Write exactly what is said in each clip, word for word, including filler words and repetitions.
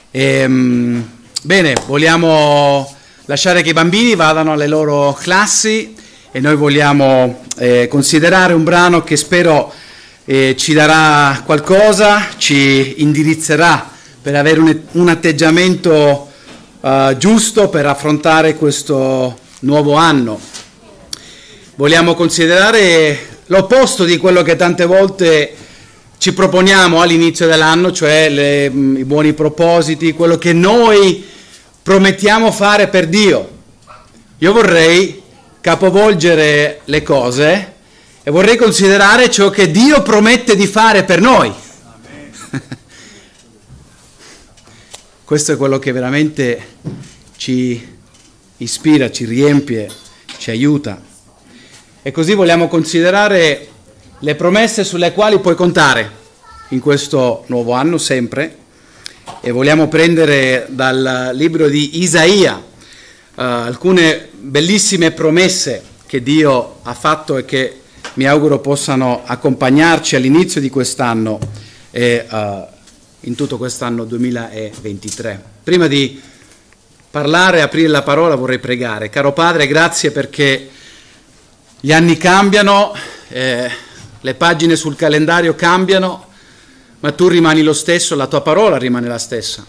E, bene, vogliamo lasciare che i bambini vadano alle loro classi e noi vogliamo eh, considerare un brano che spero eh, ci darà qualcosa, ci indirizzerà per avere un, un atteggiamento uh, giusto per affrontare questo nuovo anno. Vogliamo considerare l'opposto di quello che tante volte ci proponiamo all'inizio dell'anno, cioè le, i buoni propositi, quello che noi promettiamo fare per Dio. Io vorrei capovolgere le cose e vorrei considerare ciò che Dio promette di fare per noi. Questo è quello che veramente ci ispira, ci riempie, ci aiuta. E così vogliamo considerare le promesse sulle quali puoi contare in questo nuovo anno sempre, e vogliamo prendere dal libro di Isaia uh, alcune bellissime promesse che Dio ha fatto e che mi auguro possano accompagnarci all'inizio di quest'anno e uh, in tutto quest'anno duemilaventitré. Prima di parlare e aprire la parola vorrei pregare. Caro Padre, grazie perché gli anni cambiano, eh, le pagine sul calendario cambiano, ma tu rimani lo stesso, la tua parola rimane la stessa.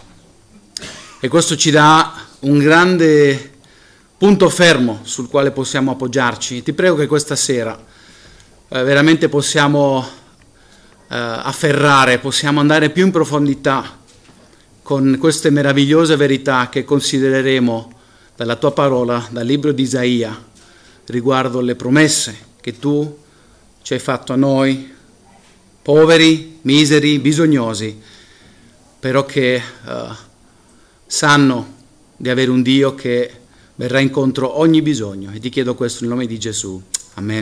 E questo ci dà un grande punto fermo sul quale possiamo appoggiarci. Ti prego che questa sera eh, veramente possiamo eh, afferrare, possiamo andare più in profondità con queste meravigliose verità che considereremo dalla tua parola, dal libro di Isaia, riguardo le promesse che tu ci hai fatto a noi, poveri, miseri, bisognosi, però che uh, sanno di avere un Dio che verrà incontro a ogni bisogno. E ti chiedo questo nel nome di Gesù. Amen.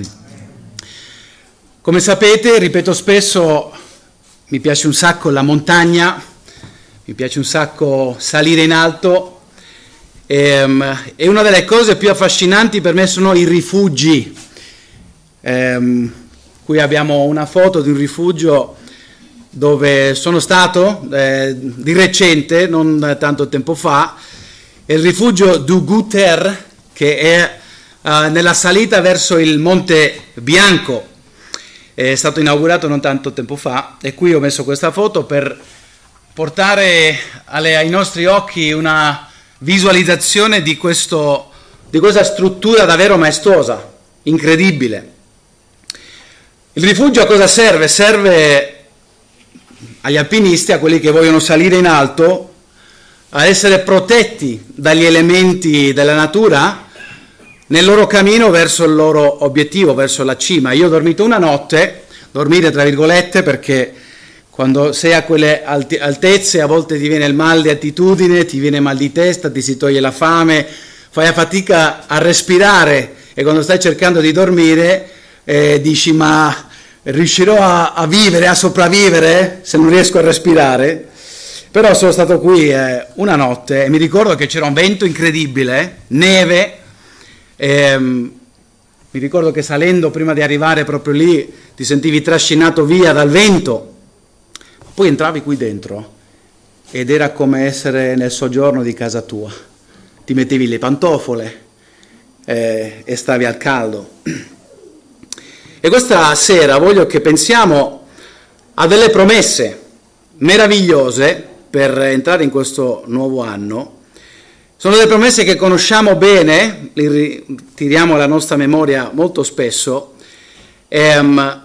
Come sapete, ripeto spesso, mi piace un sacco la montagna, mi piace un sacco salire in alto, e, um, e una delle cose più affascinanti per me sono i rifugi. Um, Qui abbiamo una foto di un rifugio dove sono stato eh, di recente, non tanto tempo fa, il rifugio du Guter, che è eh, nella salita verso il Monte Bianco. È stato inaugurato non tanto tempo fa e qui ho messo questa foto per portare alle, ai nostri occhi una visualizzazione di, questo, di questa struttura davvero maestosa, incredibile. Il rifugio a cosa serve? Serve agli alpinisti, a quelli che vogliono salire in alto, a essere protetti dagli elementi della natura nel loro cammino verso il loro obiettivo, verso la cima. Io ho dormito una notte, dormire tra virgolette, perché quando sei a quelle alti- altezze a volte ti viene il mal di attitudine, ti viene mal di testa, ti si toglie la fame, fai fatica a respirare e quando stai cercando di dormire eh, dici ma riuscirò a, a vivere, a sopravvivere se non riesco a respirare? Però sono stato qui eh, una notte e mi ricordo che c'era un vento incredibile, neve, e, um, mi ricordo che salendo prima di arrivare proprio lì ti sentivi trascinato via dal vento, poi entravi qui dentro ed era come essere nel soggiorno di casa tua, ti mettevi le pantofole eh, e stavi al caldo. E questa sera voglio che pensiamo a delle promesse meravigliose per entrare in questo nuovo anno. Sono delle promesse che conosciamo bene, le tiriamo alla nostra memoria molto spesso, ehm,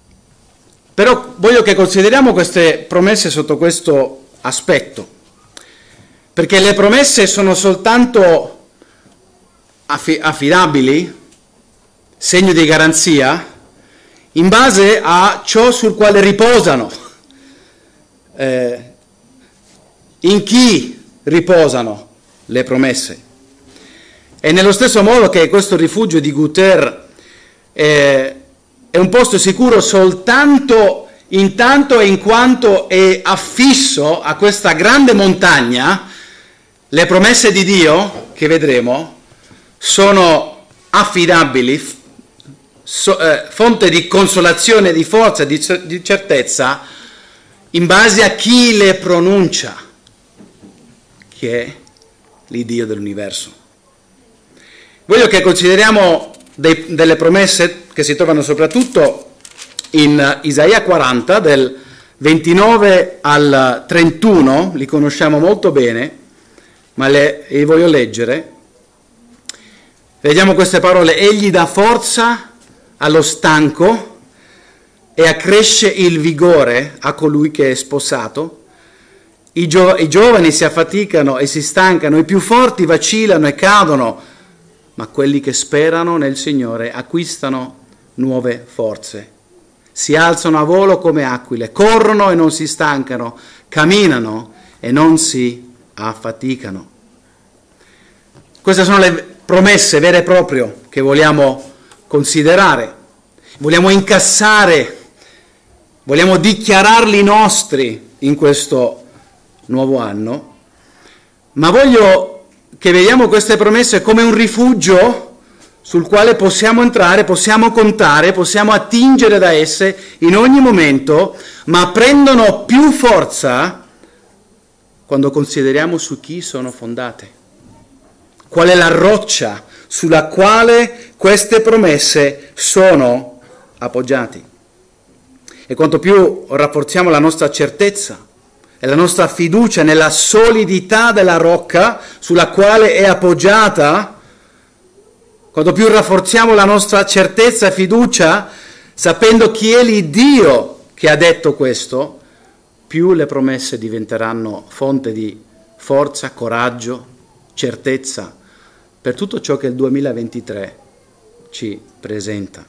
però voglio che consideriamo queste promesse sotto questo aspetto, perché le promesse sono soltanto affi- affidabili, segno di garanzia, in base a ciò sul quale riposano, eh, in chi riposano le promesse. E nello stesso modo che questo rifugio di Guter eh, è un posto sicuro soltanto in tanto e in quanto è affisso a questa grande montagna, le promesse di Dio, che vedremo, sono affidabili, So, eh, fonte di consolazione, di forza, di, di certezza in base a chi le pronuncia. che è l'Iddio dell'universo. Voglio che consideriamo dei, delle promesse che si trovano soprattutto in Isaia quaranta, del ventinove al trentuno, li conosciamo molto bene, ma le, li voglio leggere. Vediamo queste parole: egli dà forza allo stanco e accresce il vigore a colui che è sposato. I, gio- i giovani si affaticano e si stancano, i più forti vacillano e cadono, ma quelli che sperano nel Signore acquistano nuove forze. Si alzano a volo come aquile, corrono e non si stancano, camminano e non si affaticano. Queste sono le promesse vere e proprie che vogliamo considerare, vogliamo incassare, vogliamo dichiararli nostri in questo nuovo anno, ma voglio che vediamo queste promesse come un rifugio sul quale possiamo entrare, possiamo contare, possiamo attingere da esse in ogni momento, ma prendono più forza quando consideriamo su chi sono fondate. Qual è la roccia sulla quale queste promesse sono appoggiate? E quanto più rafforziamo la nostra certezza e la nostra fiducia nella solidità della rocca sulla quale è appoggiata, quanto più rafforziamo la nostra certezza e fiducia sapendo chi è l'Iddio che ha detto questo, più le promesse diventeranno fonte di forza, coraggio, certezza per tutto ciò che il duemilaventitré ci presenta.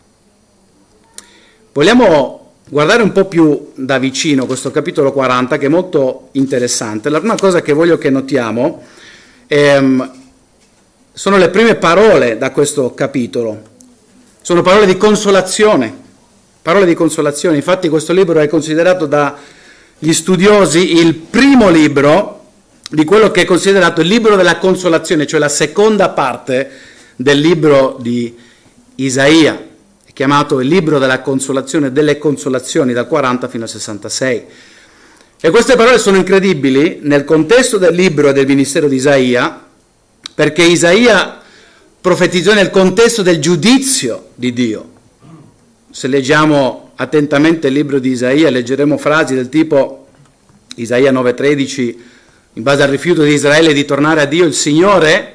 Vogliamo guardare un po' più da vicino questo capitolo quaranta, che è molto interessante. La prima cosa che voglio che notiamo ehm, sono le prime parole da questo capitolo. Sono parole di consolazione, parole di consolazione. Infatti questo libro è considerato dagli studiosi il primo libro di quello che è considerato il libro della consolazione, cioè la seconda parte del libro di Isaia, chiamato il libro della consolazione, delle consolazioni, dal quaranta fino al sessantasei. E queste parole sono incredibili nel contesto del libro e del ministero di Isaia, perché Isaia profetizzò nel contesto del giudizio di Dio. Se leggiamo attentamente il libro di Isaia, leggeremo frasi del tipo, Isaia nove tredici, in base al rifiuto di Israele di tornare a Dio, il Signore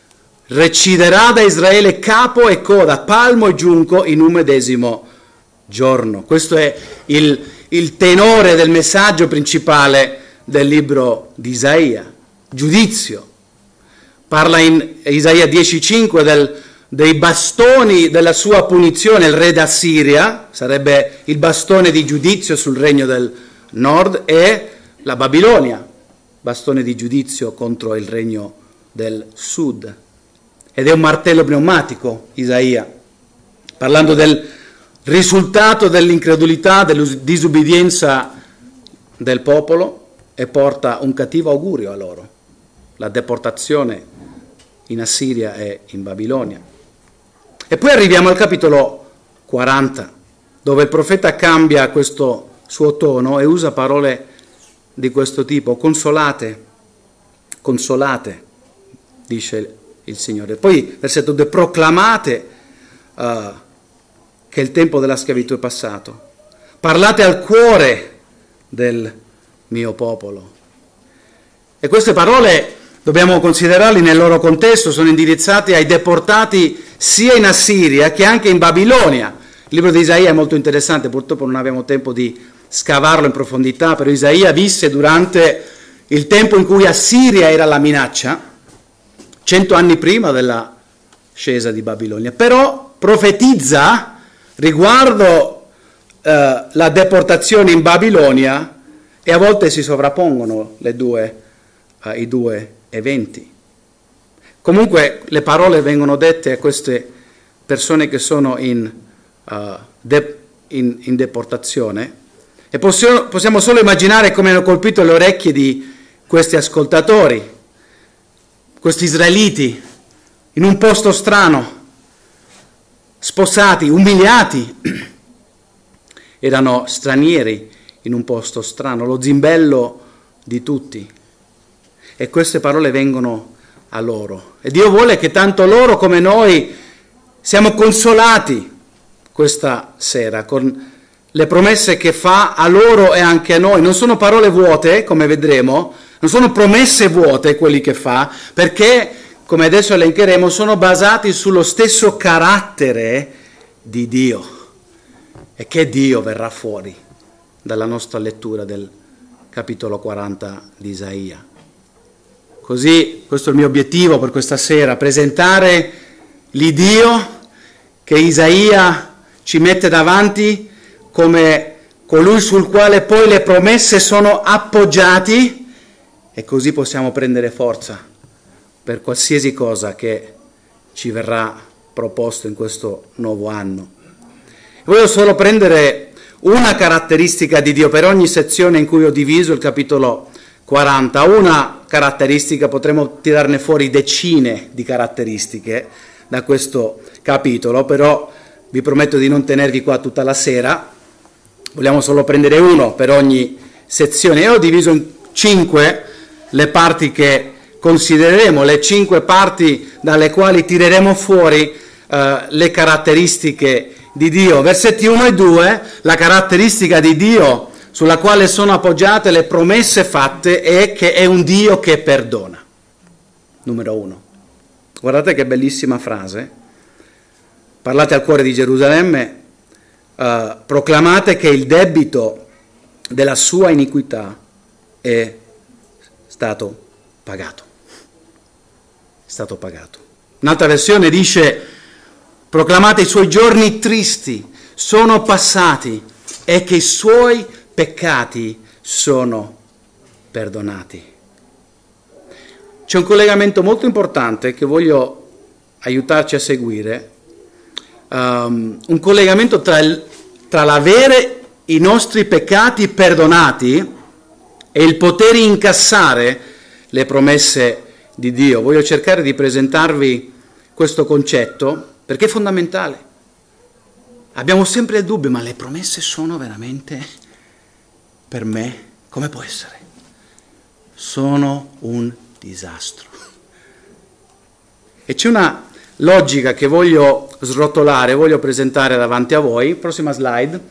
reciderà da Israele capo e coda, palmo e giunco in un medesimo giorno. Questo è il, il tenore del messaggio principale del libro di Isaia, giudizio. Parla in Isaia dieci cinque del, dei bastoni della sua punizione, il re d'Assiria, sarebbe il bastone di giudizio sul regno del nord, e la Babilonia, bastone di giudizio contro il regno del sud. Ed è un martello pneumatico, Isaia, parlando del risultato dell'incredulità, della disubbidienza del popolo, e porta un cattivo augurio a loro, la deportazione in Assiria e in Babilonia. E poi arriviamo al capitolo quaranta, dove il profeta cambia questo suo tono e usa parole di questo tipo: consolate, consolate, dice il Signore. Poi, versetto due, proclamate uh, che il tempo della schiavitù è passato. Parlate al cuore del mio popolo. E queste parole dobbiamo considerarle nel loro contesto, sono indirizzate ai deportati sia in Assiria che anche in Babilonia. Il libro di Isaia è molto interessante, purtroppo non abbiamo tempo di scavarlo in profondità, però Isaia visse durante il tempo in cui Assiria era la minaccia, cento anni prima della scesa di Babilonia, però profetizza riguardo eh, la deportazione in Babilonia, e a volte si sovrappongono le due, eh, i due eventi. Comunque le parole vengono dette a queste persone che sono in, uh, de- in, in deportazione, e possiamo, possiamo solo immaginare come hanno colpito le orecchie di questi ascoltatori, questi israeliti, in un posto strano, sposati, umiliati, erano stranieri in un posto strano, lo zimbello di tutti. e queste parole vengono a loro. E Dio vuole che tanto loro come noi siamo consolati questa sera con le promesse che fa a loro e anche a noi. Non sono parole vuote, come vedremo, non sono promesse vuote quelli che fa, perché, come adesso elencheremo, sono basati sullo stesso carattere di Dio. E che Dio verrà fuori dalla nostra lettura del capitolo quaranta di Isaia. Così, questo è il mio obiettivo per questa sera, presentare l'Iddio che Isaia ci mette davanti come colui sul quale poi le promesse sono appoggiati, e così possiamo prendere forza per qualsiasi cosa che ci verrà proposto in questo nuovo anno. Voglio solo prendere una caratteristica di Dio per ogni sezione in cui ho diviso il capitolo quaranta. Una caratteristica, potremmo tirarne fuori decine di caratteristiche da questo capitolo, però vi prometto di non tenervi qua tutta la sera. Vogliamo solo prendere uno per ogni sezione. E ho diviso in cinque le parti che considereremo, le cinque parti dalle quali tireremo fuori eh, le caratteristiche di Dio. Versetti uno e due, la caratteristica di Dio sulla quale sono appoggiate le promesse fatte è che è un Dio che perdona. Numero uno. Guardate che bellissima frase. Parlate al cuore di Gerusalemme, uh, proclamate che il debito della sua iniquità è stato pagato. È stato pagato. Un'altra versione dice: proclamate i suoi giorni tristi sono passati e che i suoi peccati sono perdonati. C'è un collegamento molto importante che voglio aiutarci a seguire, um, un collegamento tra, il, tra l'avere i nostri peccati perdonati e il poter incassare le promesse di Dio. Voglio cercare di presentarvi questo concetto perché è fondamentale. Abbiamo sempre il dubbio, ma le promesse sono veramente per me? Come può essere? Sono un disastro. E c'è una logica che voglio srotolare, voglio presentare davanti a voi. Prossima slide.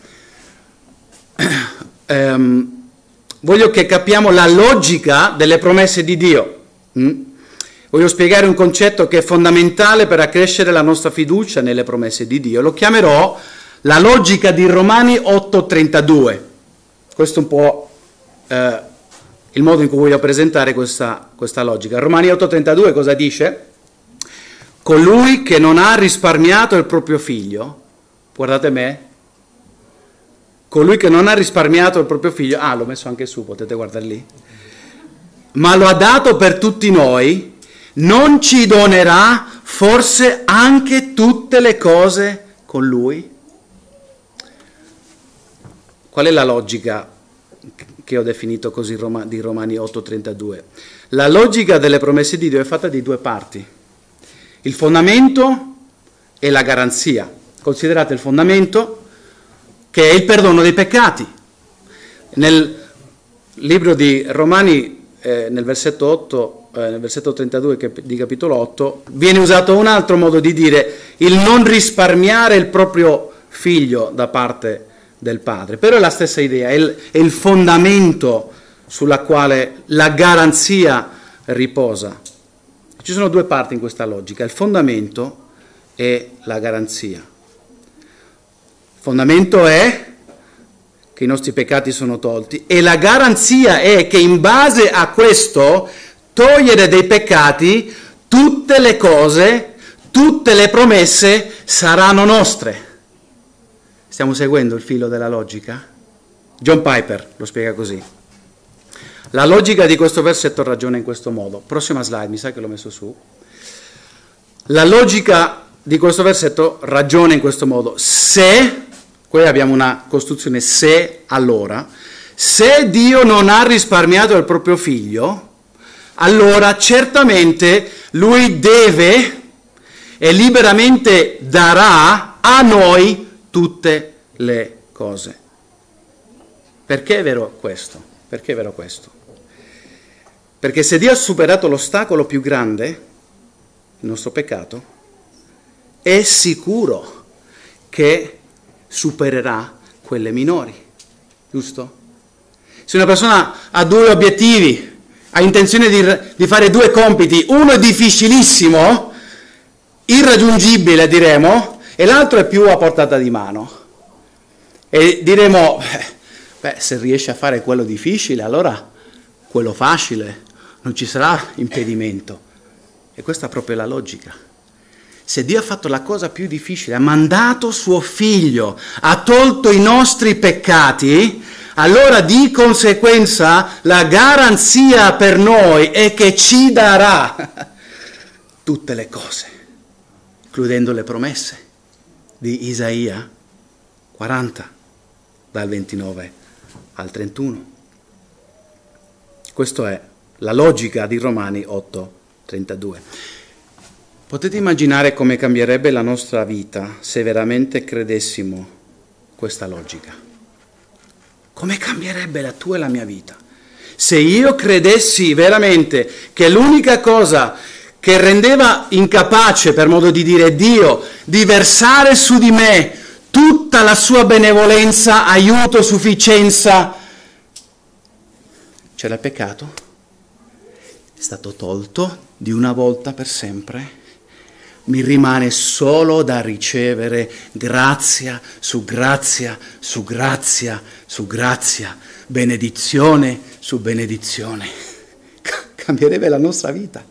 Um, voglio che capiamo la logica delle promesse di Dio. Mm? Voglio spiegare un concetto che è fondamentale per accrescere la nostra fiducia nelle promesse di Dio. Lo chiamerò la logica di Romani otto trentadue. Questo è un po' eh, il modo in cui voglio presentare questa, questa logica. Romani otto trentadue cosa dice? Colui che non ha risparmiato il proprio figlio, guardate me, colui che non ha risparmiato il proprio figlio, ah l'ho messo anche su, potete guardare lì, ma lo ha dato per tutti noi, non ci donerà forse anche tutte le cose con lui? Qual è la logica che ho definito così di Romani otto trentadue? La logica delle promesse di Dio è fatta di due parti, il fondamento e la garanzia. Considerate il fondamento, che è il perdono dei peccati. Nel libro di Romani, eh, nel versetto otto, eh, nel versetto trentadue di capitolo otto, viene usato un altro modo di dire il non risparmiare il proprio figlio da parte del padre, però è la stessa idea, è il, è il fondamento sulla quale la garanzia riposa. Ci sono due parti in questa logica, il fondamento e la garanzia. Il fondamento è che i nostri peccati sono tolti e la garanzia è che in base a questo togliere dei peccati tutte le cose, tutte le promesse saranno nostre. Stiamo seguendo il filo della logica? John Piper lo spiega così. La logica di questo versetto ragiona in questo modo. Prossima slide, mi sa che l'ho messo su. La logica di questo versetto ragiona in questo modo. Se, qui abbiamo una costruzione se, allora, se Dio non ha risparmiato il proprio figlio, allora certamente Lui deve e liberamente darà a noi tutte le cose. Perché è vero questo? Perché è vero questo? Perché se Dio ha superato l'ostacolo più grande, il nostro peccato, è sicuro che supererà quelle minori, giusto? Se una persona ha due obiettivi, ha intenzione di, di fare due compiti, uno è difficilissimo, irraggiungibile diremo, e l'altro è più a portata di mano. E diremo, beh, se riesce a fare quello difficile, allora quello facile non ci sarà impedimento. E questa è proprio la logica. Se Dio ha fatto la cosa più difficile, ha mandato suo figlio, ha tolto i nostri peccati, allora di conseguenza la garanzia per noi è che ci darà tutte le cose, includendo le promesse di Isaia quaranta, dal ventinove al trentuno. Questa è la logica di Romani otto trentadue. Potete immaginare come cambierebbe la nostra vita se veramente credessimo questa logica? Come cambierebbe la tua e la mia vita? Se io credessi veramente che l'unica cosa che rendeva incapace, per modo di dire, Dio di versare su di me tutta la sua benevolenza, aiuto, sufficienza, c'era il peccato, è stato tolto di una volta per sempre. Mi rimane solo da ricevere grazia su grazia su grazia su grazia, benedizione su benedizione. Cambierebbe la nostra vita.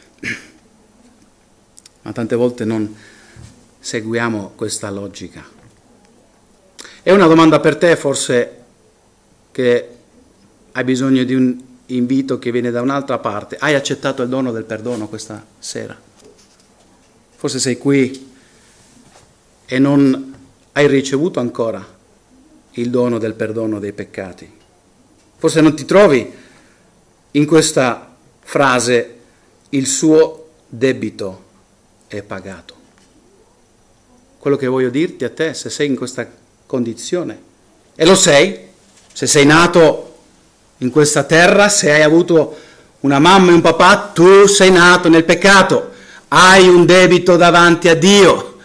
Ma tante volte non seguiamo questa logica. È una domanda per te, forse, che hai bisogno di un invito che viene da un'altra parte. Hai accettato il dono del perdono questa sera? Forse sei qui e non hai ricevuto ancora il dono del perdono dei peccati. Forse non ti trovi in questa frase, il suo debito è pagato. Quello che voglio dirti a te, se sei in questa condizione, e lo sei, se sei nato in questa terra, se hai avuto una mamma e un papà, tu sei nato nel peccato. Hai un debito davanti a Dio.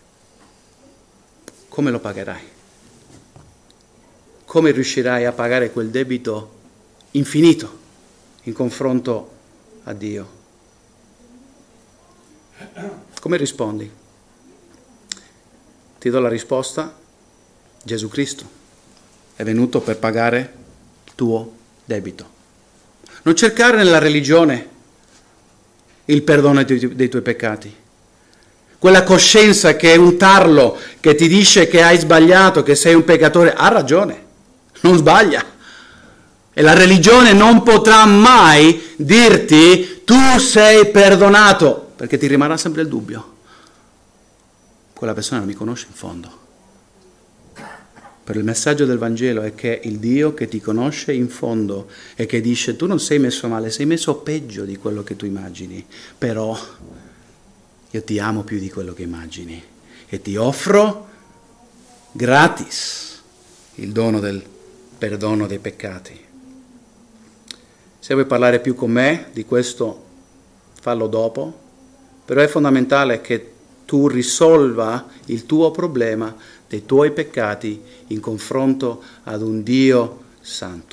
Come lo pagherai? Come riuscirai a pagare quel debito infinito in confronto a Dio? Come rispondi? Ti do la risposta. Gesù Cristo è venuto per pagare il tuo debito. Non cercare nella religione il perdono dei tuoi peccati. Quella coscienza che è un tarlo che ti dice che hai sbagliato, che sei un peccatore, ha ragione, non sbaglia. E la religione non potrà mai dirti tu sei perdonato, perché ti rimarrà sempre il dubbio. Quella persona non mi conosce in fondo. Per il messaggio del Vangelo è che il Dio che ti conosce in fondo e che dice tu non sei messo male, sei messo peggio di quello che tu immagini, però io ti amo più di quello che immagini e ti offro gratis il dono del perdono dei peccati. Se vuoi parlare più con me di questo, fallo dopo, però è fondamentale che tu risolva il tuo problema dei tuoi peccati in confronto ad un Dio santo.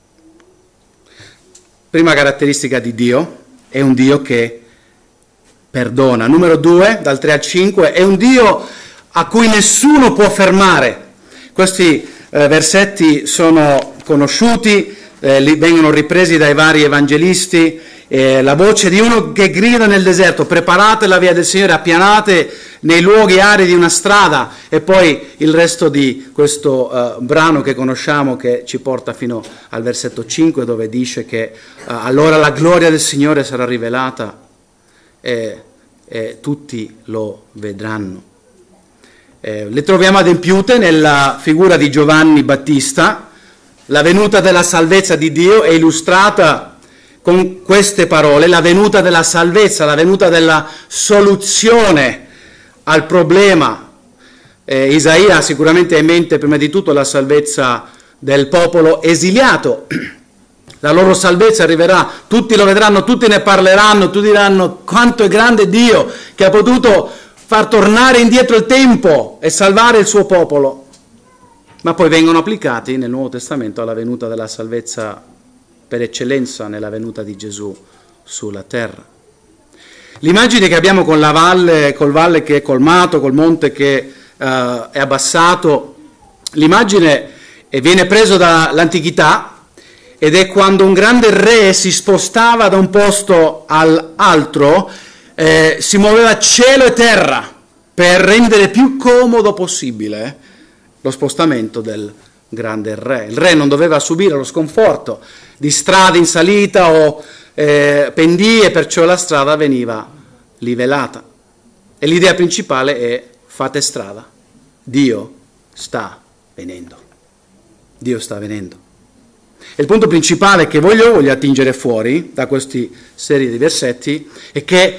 Prima caratteristica di Dio, è un Dio che perdona. Numero due, dal tre al cinque, è un Dio a cui nessuno può fermare. Questi eh, versetti sono conosciuti, eh, li vengono ripresi dai vari evangelisti. Eh, la voce di uno che grida nel deserto: preparate la via del Signore, appianate nei luoghi aridi una strada, e poi il resto di questo uh, brano che conosciamo, che ci porta fino al versetto cinque, dove dice che uh, allora la gloria del Signore sarà rivelata e, e tutti lo vedranno. Eh, le troviamo adempiute nella figura di Giovanni Battista. La venuta della salvezza di Dio è illustrata con queste parole: la venuta della salvezza, la venuta della soluzione al problema. Eh, Isaia sicuramente ha in mente prima di tutto la salvezza del popolo esiliato, La loro salvezza arriverà, tutti lo vedranno, tutti ne parleranno, tutti diranno quanto è grande Dio che ha potuto far tornare indietro il tempo e salvare il suo popolo. Ma poi vengono applicati nel Nuovo Testamento alla venuta della salvezza per eccellenza, nella venuta di Gesù sulla terra. L'immagine che abbiamo con la valle, col valle che è colmato, col monte che uh, è abbassato, l'immagine viene presa dall'antichità ed è quando un grande re si spostava da un posto all'altro, eh, si muoveva cielo e terra per rendere più comodo possibile lo spostamento del grande re. Il re non doveva subire lo sconforto di strade in salita o eh, pendii, perciò la strada veniva livellata. E l'idea principale è: fate strada, Dio sta venendo. Dio sta venendo. E il punto principale che voglio, voglio attingere fuori da questi serie di versetti è che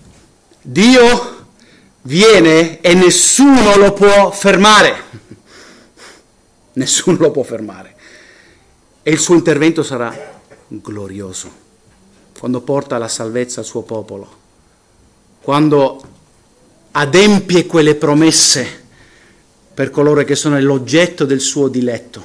Dio viene e nessuno lo può fermare. Nessuno lo può fermare. E il suo intervento sarà glorioso quando porta la salvezza al suo popolo, quando adempie quelle promesse per coloro che sono l'oggetto del suo diletto.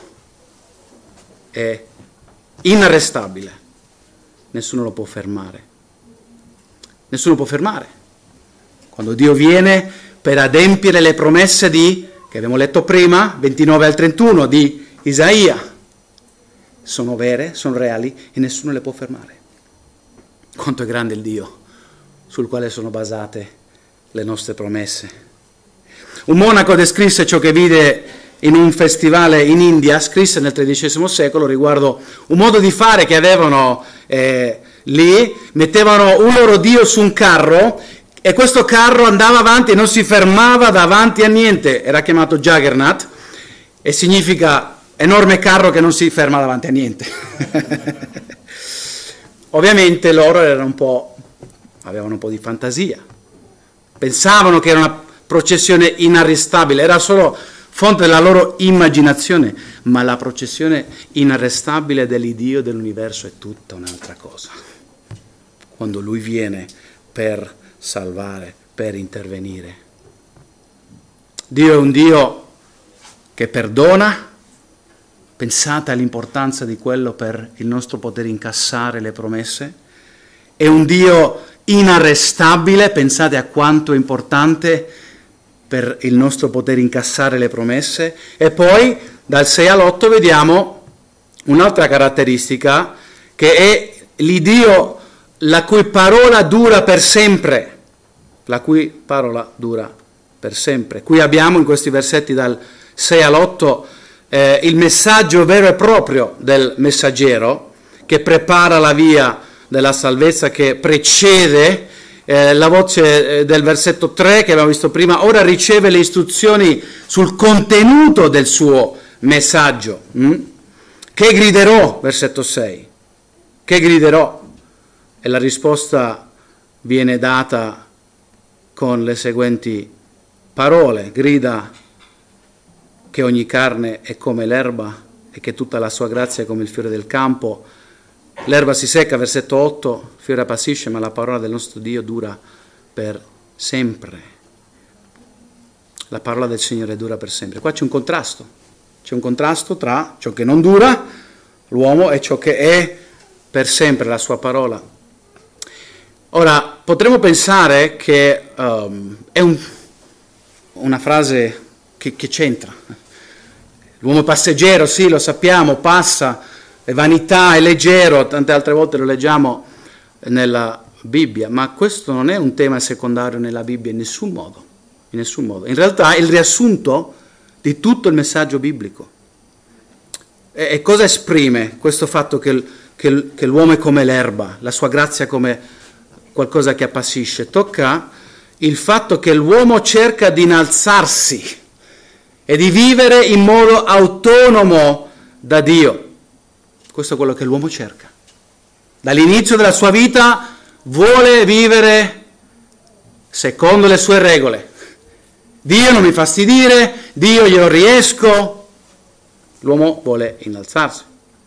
È inarrestabile, nessuno lo può fermare. Nessuno può fermare. Quando Dio viene per adempiere le promesse di, che abbiamo letto prima, ventinove al trentuno, di Isaia, sono vere, sono reali e nessuno le può fermare. Quanto è grande il Dio sul quale sono basate le nostre promesse. Un monaco descrisse ciò che vide in un festivale in India, scrisse nel tredicesimo secolo riguardo un modo di fare che avevano eh, lì. Mettevano un loro dio su un carro e questo carro andava avanti e non si fermava davanti a niente. Era chiamato Juggernaut e significa enorme carro che non si ferma davanti a niente. Ovviamente loro erano un po', avevano un po' di fantasia, pensavano che era una processione inarrestabile, era solo fonte della loro immaginazione, ma la processione inarrestabile dell'Iddio dell'universo è tutta un'altra cosa. Quando Lui viene per salvare, per intervenire. Dio è un Dio che perdona. Pensate all'importanza di quello per il nostro poter incassare le promesse. È un Dio inarrestabile, pensate a quanto è importante per il nostro poter incassare le promesse. E poi dal sei all'otto vediamo un'altra caratteristica, che è l'Iddio la cui parola dura per sempre, la cui parola dura per sempre. Qui abbiamo in questi versetti dal sei all'otto eh, il messaggio vero e proprio del messaggero che prepara la via della salvezza, che precede eh, la voce del versetto tre che abbiamo visto prima. Ora riceve le istruzioni sul contenuto del suo messaggio. Mm? Che griderò? Versetto sei. Che griderò? E la risposta viene data con le seguenti parole: grida che ogni carne è come l'erba e che tutta la sua grazia è come il fiore del campo. L'erba si secca, versetto otto, il fiore appassisce, ma la parola del nostro Dio dura per sempre. La parola del Signore dura per sempre. Qua c'è un contrasto, c'è un contrasto tra ciò che non dura, l'uomo, e ciò che è per sempre, la sua parola. Ora, potremmo pensare che um, è un, una frase che, che c'entra. L'uomo passeggero, sì, lo sappiamo, passa, è vanità, è leggero, tante altre volte lo leggiamo nella Bibbia, ma questo non è un tema secondario nella Bibbia in nessun modo, in nessun modo. In realtà è il riassunto di tutto il messaggio biblico. E, e cosa esprime questo fatto che, che, che l'uomo è come l'erba, la sua grazia come qualcosa che appassisce? Tocca il fatto che l'uomo cerca di innalzarsi e di vivere in modo autonomo da Dio. Questo è quello che l'uomo cerca. Dall'inizio della sua vita vuole vivere secondo le sue regole. Dio non mi fa stidire, Dio io riesco. L'uomo vuole innalzarsi.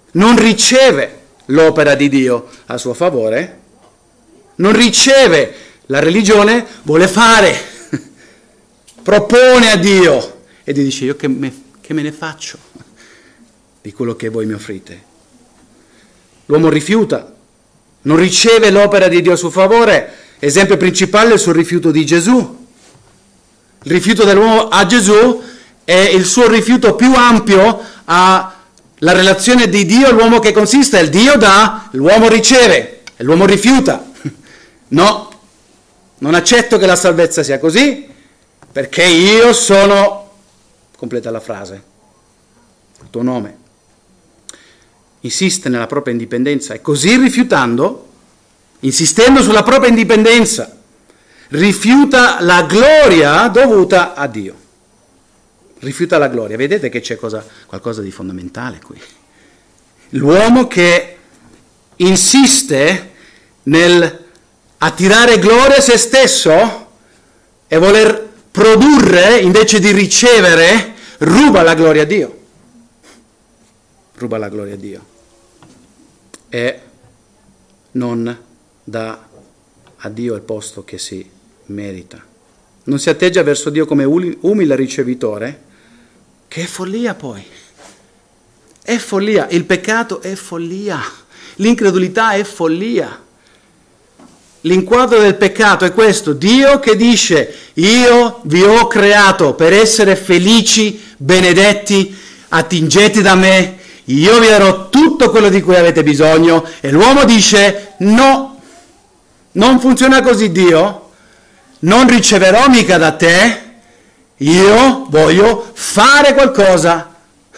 non riceve l'opera di Dio a suo favore, non riceve la religione, vuole fare, propone a Dio e Dio dice: io che me, che me ne faccio di quello che voi mi offrite? L'uomo rifiuta, non riceve l'opera di Dio a suo favore. Esempio principale è il suo rifiuto di Gesù. Il rifiuto dell'uomo a Gesù è il suo rifiuto più ampio alla relazione di Dio e l'uomo, che consiste: il Dio dà, l'uomo riceve e l'uomo rifiuta. No, non accetto che la salvezza sia così, perché io sono, completa la frase, il tuo nome. Insiste nella propria indipendenza e così, rifiutando, insistendo sulla propria indipendenza, rifiuta la gloria dovuta a Dio. Rifiuta la gloria. Vedete che c'è cosa, qualcosa di fondamentale qui. L'uomo che insiste nel attirare gloria a se stesso e voler produrre invece di ricevere, ruba la gloria a Dio. Ruba la gloria a Dio. E non dà a Dio il posto che si merita. Non si atteggia verso Dio come umile ricevitore, che è follia poi. È follia. Il peccato è follia. L'incredulità è follia. L'inquadro del peccato è questo: Dio che dice: io vi ho creato per essere felici, benedetti, attingete da me, io vi darò tutto quello di cui avete bisogno. E l'uomo dice: no, non funziona così Dio, non riceverò mica da te, io voglio fare qualcosa.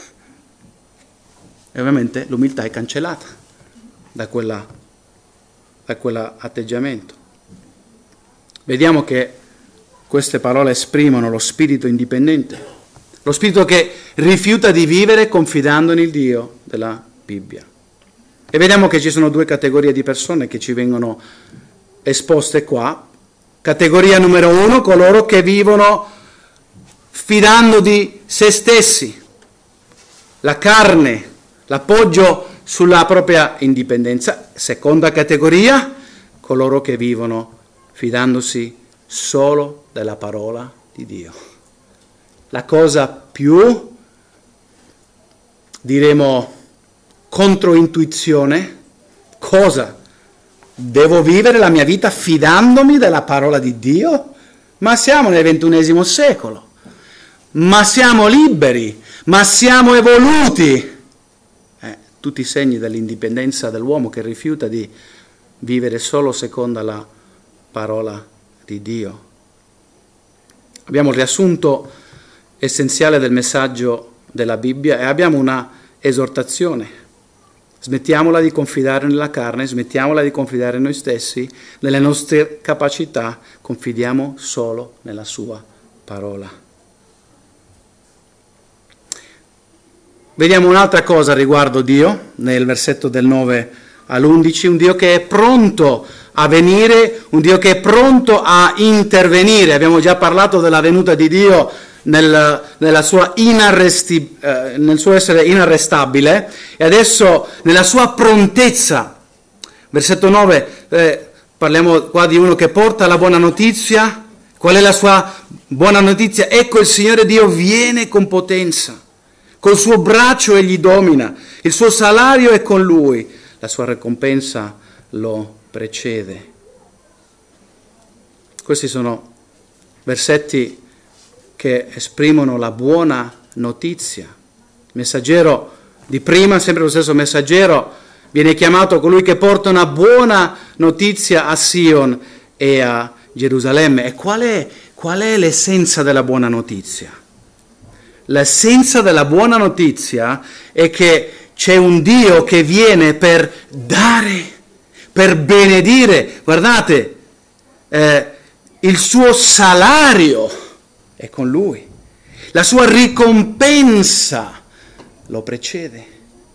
E ovviamente l'umiltà è cancellata da quella da quell'atteggiamento. Vediamo che queste parole esprimono lo spirito indipendente, lo spirito che rifiuta di vivere confidando nel Dio della Bibbia. E vediamo che ci sono due categorie di persone che ci vengono esposte qua. Categoria numero uno: coloro che vivono fidando di se stessi, la carne, l'appoggio sulla propria indipendenza. Seconda categoria: coloro che vivono fidandosi solo della parola di Dio. La cosa più, diremo, controintuizione: cosa? Devo vivere la mia vita fidandomi della parola di Dio? Ma siamo nel ventunesimo secolo, ma siamo liberi, ma siamo evoluti. Tutti i segni dell'indipendenza dell'uomo che rifiuta di vivere solo secondo la parola di Dio. Abbiamo il riassunto essenziale del messaggio della Bibbia e abbiamo una esortazione. Smettiamola di confidare nella carne, smettiamola di confidare in noi stessi, nelle nostre capacità, confidiamo solo nella sua parola. Vediamo un'altra cosa riguardo Dio, nel versetto del nove all'undici, un Dio che è pronto a venire, un Dio che è pronto a intervenire. Abbiamo già parlato della venuta di Dio nel, nella sua inarresti, eh, nel suo essere inarrestabile, e adesso nella sua prontezza. Versetto nove, eh, parliamo qua di uno che porta la buona notizia. Qual è la sua buona notizia? Ecco, il Signore Dio viene con potenza. Col suo braccio egli domina, il suo salario è con lui, la sua ricompensa lo precede. Questi sono versetti che esprimono la buona notizia. Il messaggero di prima, sempre lo stesso messaggero, viene chiamato colui che porta una buona notizia a Sion e a Gerusalemme. E qual è, qual è l'essenza della buona notizia? L'essenza della buona notizia è che c'è un Dio che viene per dare, per benedire. Guardate, eh, il suo salario è con lui, la sua ricompensa lo precede.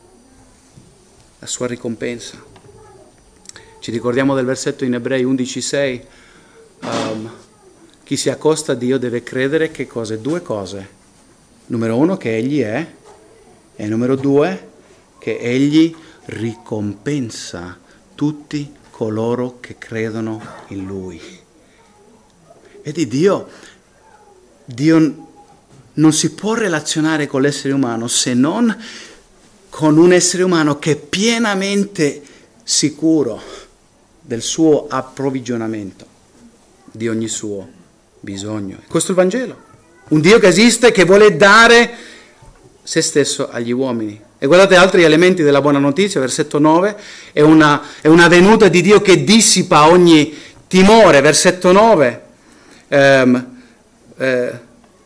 La sua ricompensa. Ci ricordiamo del versetto in Ebrei undici sei. Um, chi si accosta a Dio deve credere che cose? Due cose. Numero uno, che Egli è, e numero due, che egli ricompensa tutti coloro che credono in lui. Vedi, Dio, Dio non si può relazionare con l'essere umano se non con un essere umano che è pienamente sicuro del suo approvvigionamento, di ogni suo bisogno. Questo è il Vangelo. Un Dio che esiste, che vuole dare se stesso agli uomini. E guardate altri elementi della buona notizia, versetto nove, è una, è una venuta di Dio che dissipa ogni timore, versetto nove, ehm, eh,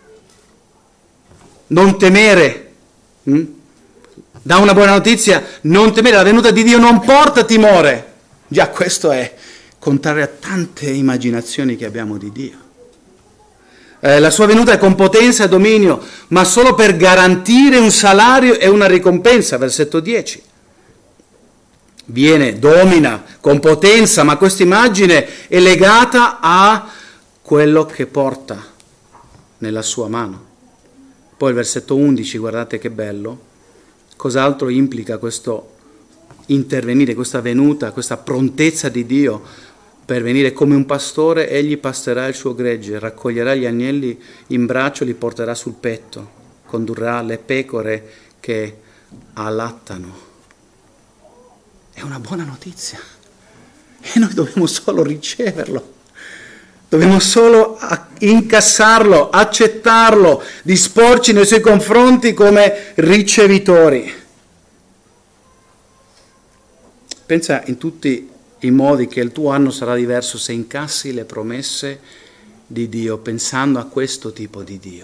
non temere, hm? Da una buona notizia, non temere, la venuta di Dio non porta timore. Già questo è contrario a tante immaginazioni che abbiamo di Dio. Eh, la sua venuta è con potenza e dominio, ma solo per garantire un salario e una ricompensa, versetto dieci. Viene, domina, con potenza, ma questa immagine è legata a quello che porta nella sua mano. Poi il versetto undici, guardate che bello, cos'altro implica questo intervenire, questa venuta, questa prontezza di Dio per venire come un pastore. Egli pasterà il suo gregge, raccoglierà gli agnelli in braccio, li porterà sul petto, condurrà le pecore che allattano. È una buona notizia e noi dobbiamo solo riceverlo, dobbiamo solo incassarlo, accettarlo, disporci nei suoi confronti come ricevitori. Pensa in tutti i modi che il tuo anno sarà diverso se incassi le promesse di Dio pensando a questo tipo di Dio.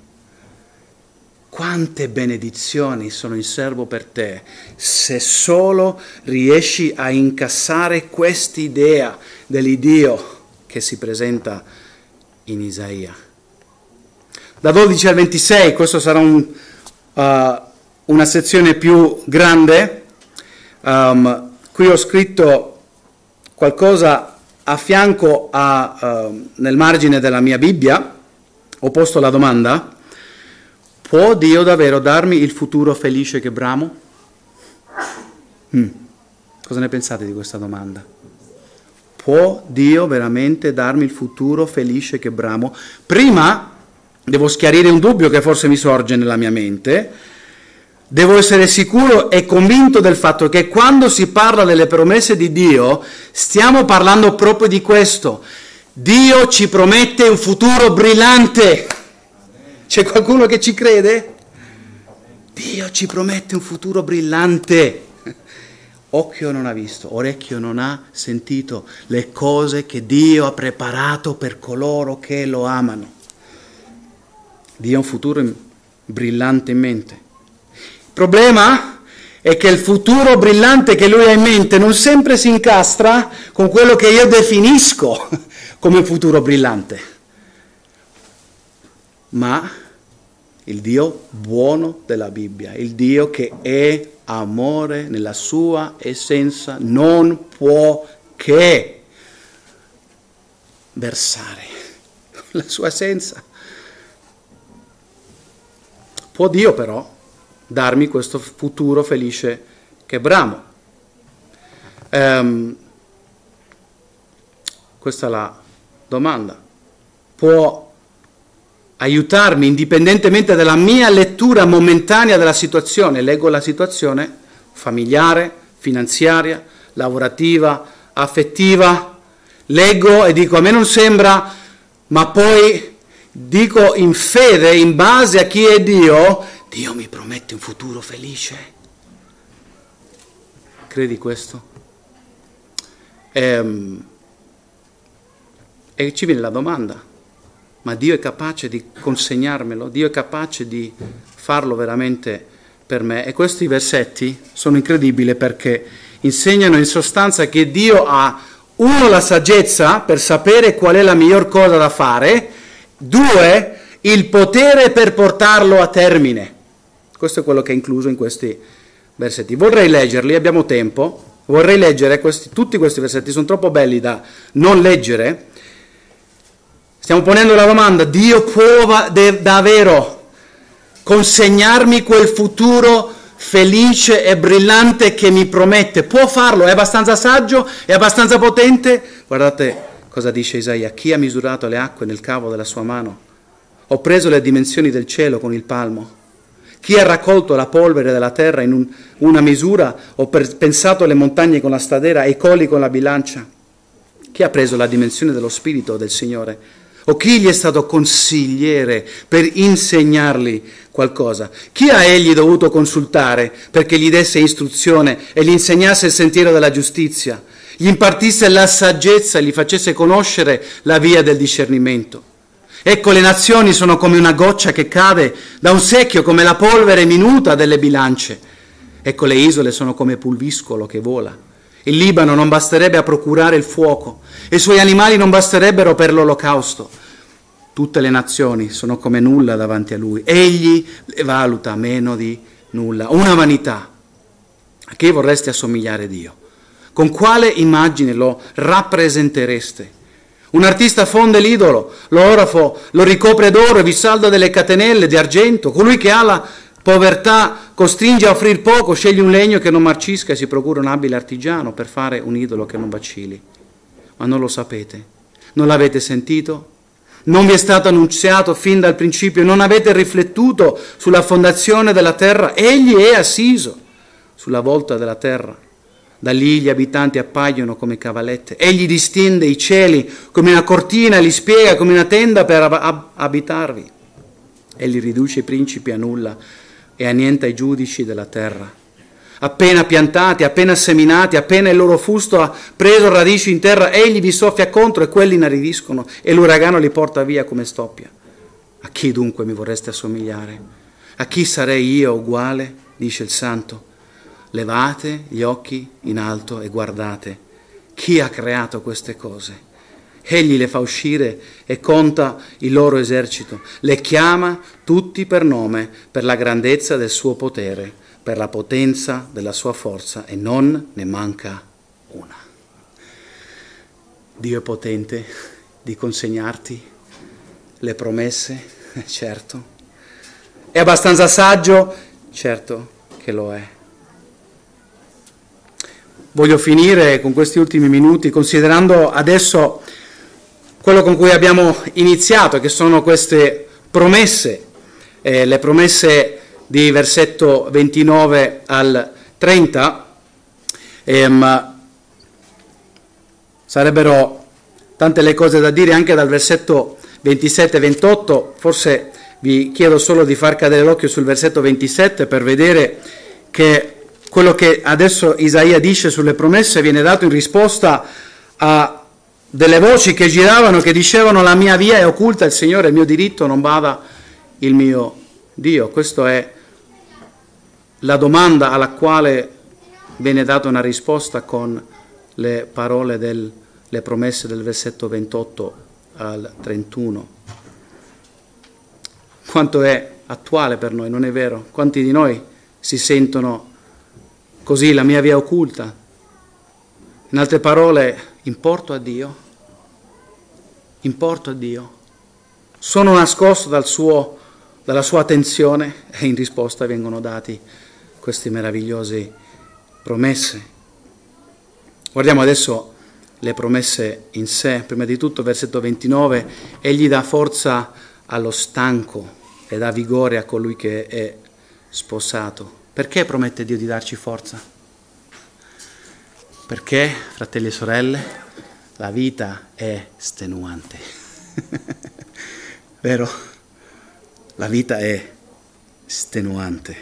Quante benedizioni sono in serbo per te se solo riesci a incassare quest'idea dell'Iddio che si presenta in Isaia. Da dodici al ventisei, questo sarà un, uh, una sezione più grande. Um, qui ho scritto qualcosa a fianco a, uh, nel margine della mia Bibbia. Ho posto la domanda: può Dio davvero darmi il futuro felice che bramo? Hmm. Cosa ne pensate di questa domanda? Può Dio veramente darmi il futuro felice che bramo? Prima devo schiarire un dubbio che forse mi sorge nella mia mente. Devo essere sicuro e convinto del fatto che quando si parla delle promesse di Dio, stiamo parlando proprio di questo. Dio ci promette un futuro brillante. C'è qualcuno che ci crede? Dio ci promette un futuro brillante. Occhio non ha visto, orecchio non ha sentito le cose che Dio ha preparato per coloro che lo amano. Dio ha un futuro brillante in mente. Il problema è che il futuro brillante che Lui ha in mente non sempre si incastra con quello che io definisco come futuro brillante. Ma il Dio buono della Bibbia, il Dio che è amore nella sua essenza, non può che versare la sua essenza. Può Dio però darmi questo futuro felice che bramo. Um, questa è la domanda. Può aiutarmi indipendentemente dalla mia lettura momentanea della situazione? Leggo la situazione familiare, finanziaria, lavorativa, affettiva, leggo e dico a me non sembra, ma poi dico in fede, in base a chi è Dio, Dio mi promette un futuro felice. Credi questo? E, e ci viene la domanda: ma Dio è capace di consegnarmelo? Dio è capace di farlo veramente per me? E questi versetti sono incredibili perché insegnano in sostanza che Dio ha, uno, la saggezza per sapere qual è la miglior cosa da fare, due, il potere per portarlo a termine. Questo è quello che è incluso in questi versetti. Vorrei leggerli, abbiamo tempo, vorrei leggere questi, tutti questi versetti, sono troppo belli da non leggere. Stiamo ponendo la domanda: Dio può davvero consegnarmi quel futuro felice e brillante che mi promette. Può farlo, è abbastanza saggio, è abbastanza potente. Guardate cosa dice Isaia: chi ha misurato le acque nel cavo della sua mano? Ho preso le dimensioni del cielo con il palmo. Chi ha raccolto la polvere della terra in un, una misura? Ho per, pensato le montagne con la stadera e i colli con la bilancia. Chi ha preso la dimensione dello Spirito del Signore? O chi gli è stato consigliere per insegnargli qualcosa? Chi ha egli dovuto consultare perché gli desse istruzione e gli insegnasse il sentiero della giustizia, gli impartisse la saggezza e gli facesse conoscere la via del discernimento? Ecco, le nazioni sono come una goccia che cade da un secchio, come la polvere minuta delle bilance. Ecco, le isole sono come pulviscolo che vola. Il Libano non basterebbe a procurare il fuoco, e i suoi animali non basterebbero per l'olocausto. Tutte le nazioni sono come nulla davanti a lui. Egli le valuta meno di nulla. Una vanità. A chi vorreste assomigliare Dio? Con quale immagine lo rappresentereste? Un artista fonde l'idolo, l'orafo lo ricopre d'oro e vi salda delle catenelle di argento. Colui che ha la povertà costringe a offrir poco, sceglie un legno che non marcisca e si procura un abile artigiano per fare un idolo che non vacilli. Ma non lo sapete? Non l'avete sentito? Non vi è stato annunziato fin dal principio? Non avete riflettuto sulla fondazione della terra? Egli è assiso sulla volta della terra. Da lì gli abitanti appaiono come cavalette. Egli distende i cieli come una cortina e li spiega come una tenda per ab- abitarvi. Egli riduce i principi a nulla e annienta i giudici della terra. Appena piantati, appena seminati, appena il loro fusto ha preso radici in terra, egli vi soffia contro e quelli inaridiscono e l'uragano li porta via come stoppia. A chi dunque mi vorreste assomigliare? A chi sarei io uguale? Dice il Santo. Levate gli occhi in alto e guardate. Chi ha creato queste cose? Egli le fa uscire e conta il loro esercito. Le chiama tutti per nome, per la grandezza del suo potere, per la potenza della sua forza, e non ne manca una. Dio è potente di consegnarti le promesse, certo. È abbastanza saggio? Certo che lo è. Voglio finire con questi ultimi minuti considerando adesso quello con cui abbiamo iniziato, che sono queste promesse, eh, le promesse di versetto ventinove al trenta. Ehm, sarebbero tante le cose da dire anche dal versetto ventisette ventotto, forse vi chiedo solo di far cadere l'occhio sul versetto ventisette per vedere che quello che adesso Isaia dice sulle promesse viene dato in risposta a delle voci che giravano, che dicevano: la mia via è occulta, il Signore è il mio diritto, non bada il mio Dio. Questa è la domanda alla quale viene data una risposta con le parole delle promesse del versetto ventotto al trentuno. Quanto è attuale per noi, non è vero? Quanti di noi si sentono così? La mia via è occulta. In altre parole, importo a Dio? Importo a Dio? Sono nascosto dal suo, dalla sua attenzione? E in risposta vengono dati queste meravigliose promesse. Guardiamo adesso le promesse in sé. Prima di tutto, versetto ventinove, egli dà forza allo stanco e dà vigore a colui che è sposato. Perché promette Dio di darci forza? Perché, fratelli e sorelle, la vita è stenuante. Vero? La vita è stenuante.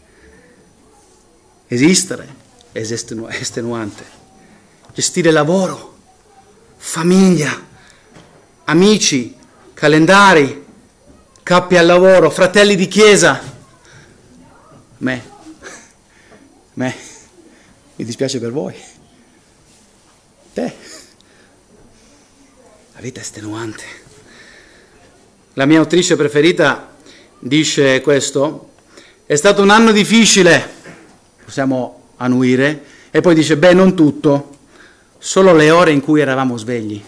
Esistere è estenuante. Gestire lavoro, famiglia, amici, calendari, cappi al lavoro, fratelli di chiesa. Me, me, mi dispiace per voi. Te. La vita è estenuante. La mia autrice preferita dice questo: è stato un anno difficile, possiamo annuire, e poi dice: beh, non tutto, solo le ore in cui eravamo svegli.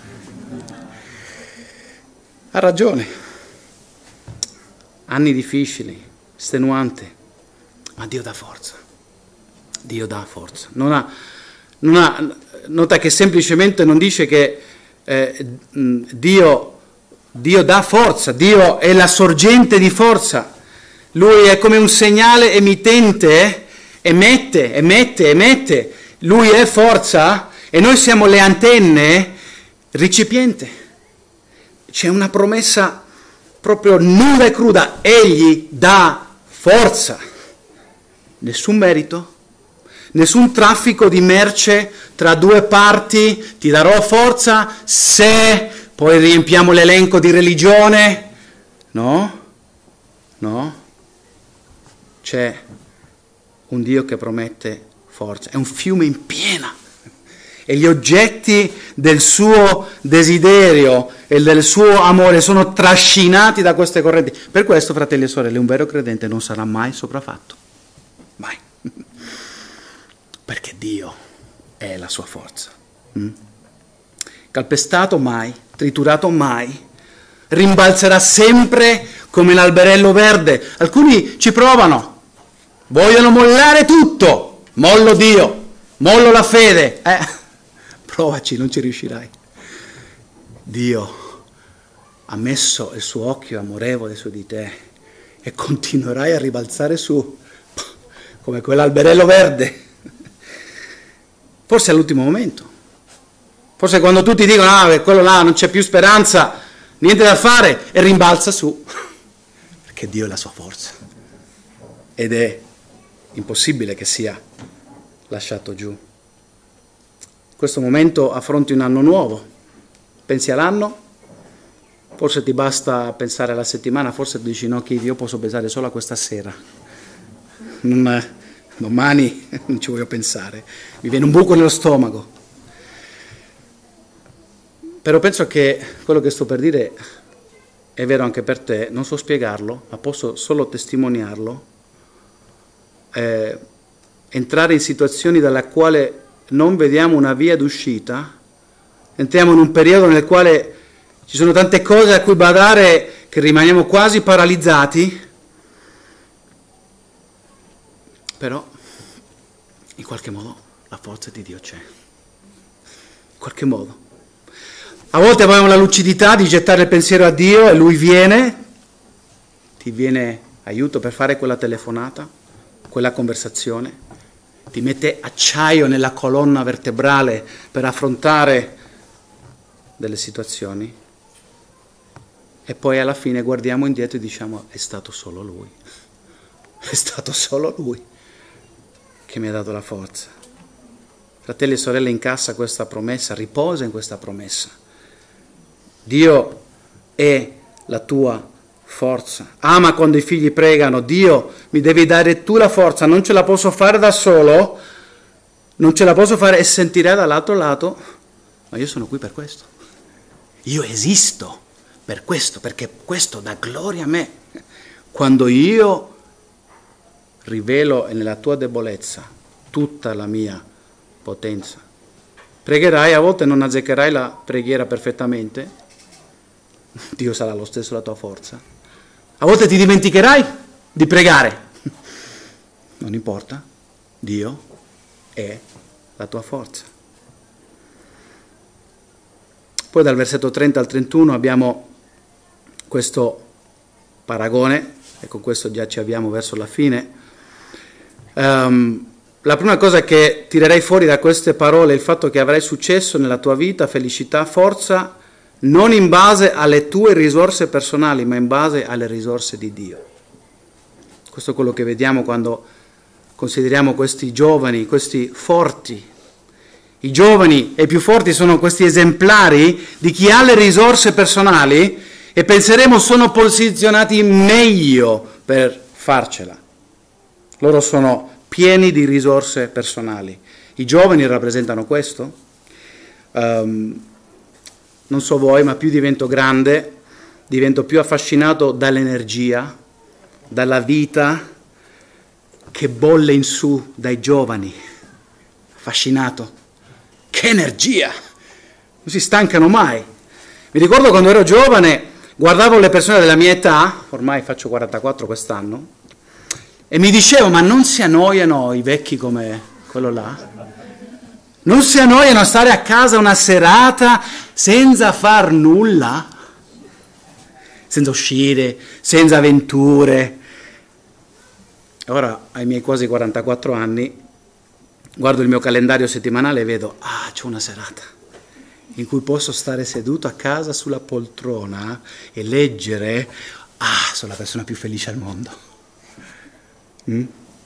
Ha ragione. Anni difficili, estenuante. ma Dio dà forza. Dio dà forza. Non ha, non ha, nota che semplicemente non dice che eh, Dio, Dio dà forza, Dio è la sorgente di forza. Lui è come un segnale emittente, emette, emette, emette. Lui è forza e noi siamo le antenne, recipiente. C'è una promessa proprio nuda e cruda. Egli dà forza. Nessun merito, nessun traffico di merce tra due parti. Ti darò forza se poi riempiamo l'elenco di religione. No, no. C'è un Dio che promette forza. È un fiume in piena. E gli oggetti del suo desiderio e del suo amore sono trascinati da queste correnti. Per questo, fratelli e sorelle, un vero credente non sarà mai sopraffatto. Mai. Perché Dio è la sua forza. Mm? Calpestato mai, triturato mai, rimbalzerà sempre come l'alberello verde. Alcuni ci provano, vogliono mollare tutto. Mollo Dio, mollo la fede. Eh, provaci, non ci riuscirai. Dio ha messo il suo occhio amorevole su di te e continuerai a ribalzare su come quell'alberello verde. Forse all'ultimo momento. Forse quando tutti dicono, ah, quello là non c'è più speranza, niente da fare, e rimbalza su. Perché Dio è la sua forza. Ed è impossibile che sia lasciato giù. In questo momento affronti un anno nuovo. Pensi all'anno? Forse ti basta pensare alla settimana, forse dici no, che io posso pensare solo a questa sera. Non, domani non ci voglio pensare. Mi viene un buco nello stomaco. Però penso che quello che sto per dire è vero anche per te, non so spiegarlo, ma posso solo testimoniarlo. Eh, entrare in situazioni dalla quale non vediamo una via d'uscita, entriamo in un periodo nel quale ci sono tante cose a cui badare che rimaniamo quasi paralizzati, però in qualche modo la forza di Dio c'è, in qualche modo. A volte abbiamo la lucidità di gettare il pensiero a Dio e Lui viene, ti viene aiuto per fare quella telefonata, quella conversazione, ti mette acciaio nella colonna vertebrale per affrontare delle situazioni e poi alla fine guardiamo indietro e diciamo è stato solo Lui, è stato solo Lui che mi ha dato la forza. Fratelli e sorelle, incassa questa promessa, riposa in questa promessa. Dio è la tua forza. Ama quando i figli pregano, Dio mi devi dare tu la forza, non ce la posso fare da solo, non ce la posso fare, e sentirai dall'altro lato, ma io sono qui per questo. Io esisto per questo, perché questo dà gloria a me. Quando io rivelo nella tua debolezza tutta la mia potenza. Pregherai, a volte non azzeccherai la preghiera perfettamente, Dio sarà lo stesso la tua forza. A volte ti dimenticherai di pregare, non importa, Dio è la tua forza. Poi dal versetto trenta al trentuno abbiamo questo paragone, e con questo già ci avviamo verso la fine. Um, la prima cosa che tirerei fuori da queste parole è il fatto che avrai successo nella tua vita, felicità, forza, non in base alle tue risorse personali, ma in base alle risorse di Dio. Questo è quello che vediamo quando consideriamo questi giovani, questi forti. I giovani e i più forti sono questi esemplari di chi ha le risorse personali e penseremo sono posizionati meglio per farcela. Loro sono pieni di risorse personali. I giovani rappresentano questo. Um, non so voi, ma più divento grande, divento più affascinato dall'energia, dalla vita che bolle in su dai giovani. Affascinato. Che energia! Non si stancano mai. Mi ricordo quando ero giovane, guardavo le persone della mia età, ormai faccio quarantaquattro quest'anno, E mi dicevo, ma non si annoiano i vecchi come quello là? Non si annoiano a stare a casa una serata senza far nulla? Senza uscire, senza avventure. Ora, ai miei quasi quarantaquattro anni, guardo il mio calendario settimanale e vedo, ah, c'è una serata in cui posso stare seduto a casa sulla poltrona e leggere, ah, sono la persona più felice al mondo. Mm?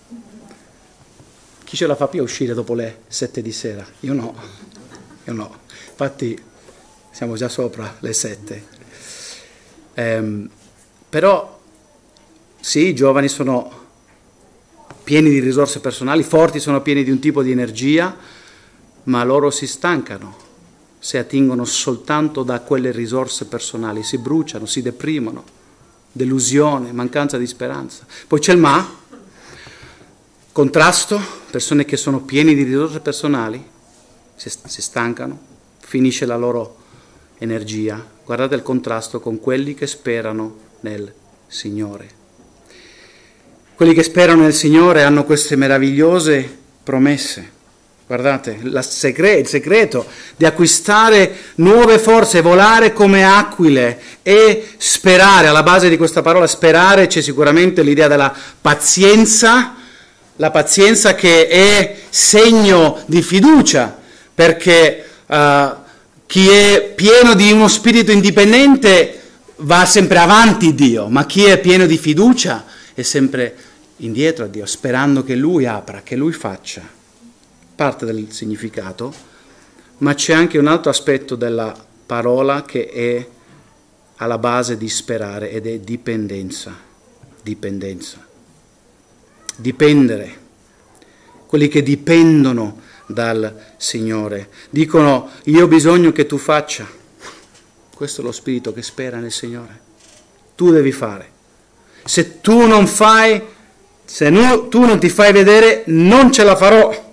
Chi ce la fa più a uscire dopo le sette di sera? Io no, io no. Infatti siamo già sopra le sette. Ehm, però sì, i giovani sono pieni di risorse personali, forti, sono pieni di un tipo di energia, ma loro si stancano se attingono soltanto da quelle risorse personali, si bruciano, si deprimono, delusione, mancanza di speranza. Poi c'è il ma, contrasto, persone che sono pieni di risorse personali, si, si stancano, finisce la loro energia. Guardate il contrasto con quelli che sperano nel Signore. Quelli che sperano nel Signore hanno queste meravigliose promesse. Guardate, la segre- il segreto di acquistare nuove forze, volare come aquile e sperare, alla base di questa parola sperare c'è sicuramente l'idea della pazienza, la pazienza che è segno di fiducia, perché uh, chi è pieno di uno spirito indipendente va sempre avanti Dio, ma chi è pieno di fiducia è sempre indietro a Dio, sperando che Lui apra, che Lui faccia. Parte del significato, ma c'è anche un altro aspetto della parola che è alla base di sperare ed è dipendenza. Dipendenza. Dipendere. Quelli che dipendono dal Signore dicono: io ho bisogno che tu faccia. Questo è lo spirito che spera nel Signore. Tu devi fare. Se tu non fai, se no, tu non ti fai vedere, non ce la farò.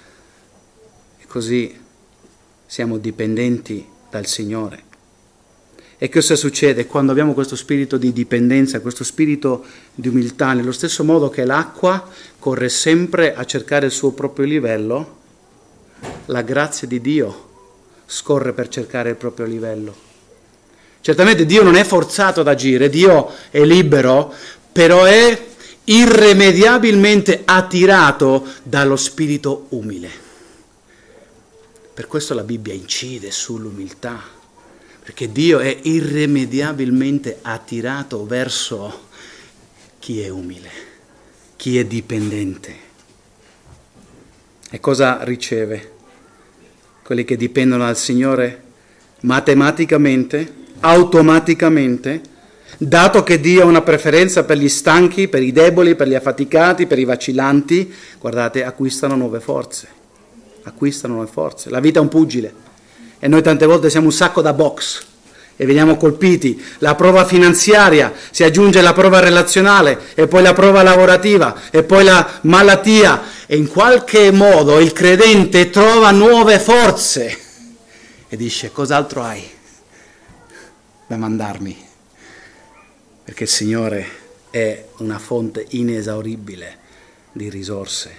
Così siamo dipendenti dal Signore. E cosa succede quando abbiamo questo spirito di dipendenza, questo spirito di umiltà? Nello stesso modo che l'acqua corre sempre a cercare il suo proprio livello, la grazia di Dio scorre per cercare il proprio livello. Certamente Dio non è forzato ad agire, Dio è libero, però è irrimediabilmente attirato dallo spirito umile. Per questo la Bibbia incide sull'umiltà, perché Dio è irrimediabilmente attirato verso chi è umile, chi è dipendente. E cosa riceve? Quelli che dipendono dal Signore matematicamente, automaticamente, dato che Dio ha una preferenza per gli stanchi, per i deboli, per gli affaticati, per i vacillanti, guardate, acquistano nuove forze. acquistano nuove forze. La vita è un pugile e noi tante volte siamo un sacco da box e veniamo colpiti. La prova finanziaria, si aggiunge la prova relazionale e poi la prova lavorativa e poi la malattia e in qualche modo il credente trova nuove forze e dice: cos'altro hai da mandarmi? Perché il Signore è una fonte inesauribile di risorse.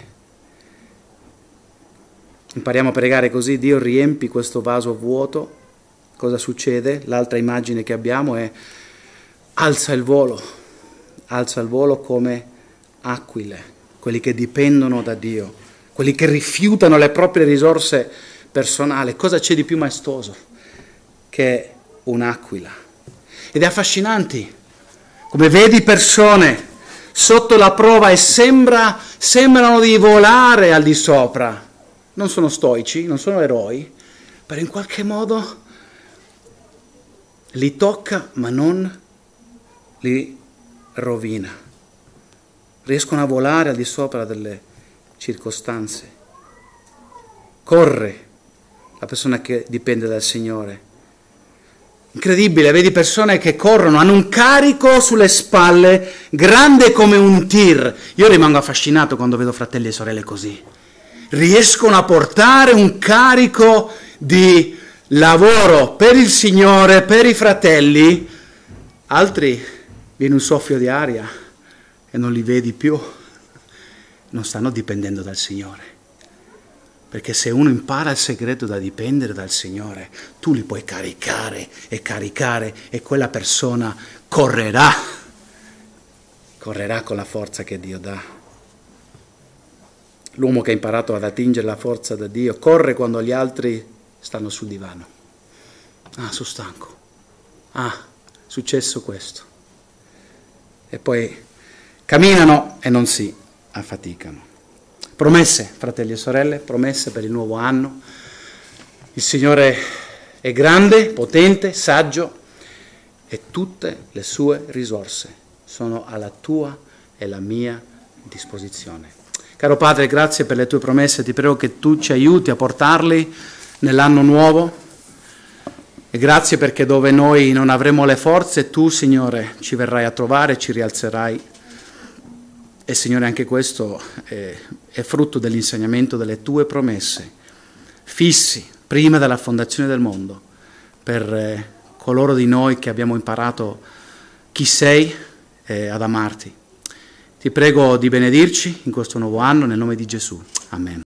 Impariamo a pregare così: Dio, riempi questo vaso vuoto. Cosa succede? L'altra immagine che abbiamo è: alza il volo, alza il volo come aquile, quelli che dipendono da Dio, quelli che rifiutano le proprie risorse personali. Cosa c'è di più maestoso che un'aquila? Ed è affascinante, come vedi persone sotto la prova e sembra, sembrano di volare al di sopra. Non sono stoici, non sono eroi, però in qualche modo li tocca ma non li rovina. Riescono a volare al di sopra delle circostanze. Corre la persona che dipende dal Signore. Incredibile, vedi persone che corrono, hanno un carico sulle spalle grande come un tir. Io rimango affascinato quando vedo fratelli e sorelle così. Riescono a portare un carico di lavoro per il Signore, per i fratelli. Altri viene un soffio di aria e non li vedi più. non stanno dipendendo dal Signore. Perché se uno impara il segreto da dipendere dal Signore, tu li puoi caricare e caricare e quella persona correrà, correrà con la forza che Dio dà. L'uomo che ha imparato ad attingere la forza da Dio corre quando gli altri stanno sul divano. Ah, sono stanco. Ah, è successo questo. E poi camminano e non si affaticano. Promesse, fratelli e sorelle, promesse per il nuovo anno. Il Signore è grande, potente, saggio e tutte le sue risorse sono alla tua e la mia disposizione. Caro Padre, grazie per le tue promesse, ti prego che tu ci aiuti a portarli nell'anno nuovo e grazie perché dove noi non avremo le forze, tu, Signore, ci verrai a trovare, ci rialzerai. E Signore, anche questo è, è frutto dell'insegnamento delle tue promesse, fissi prima della fondazione del mondo, per eh, coloro di noi che abbiamo imparato chi sei eh, ad amarti. Ti prego di benedirci in questo nuovo anno, nel nome di Gesù. Amen.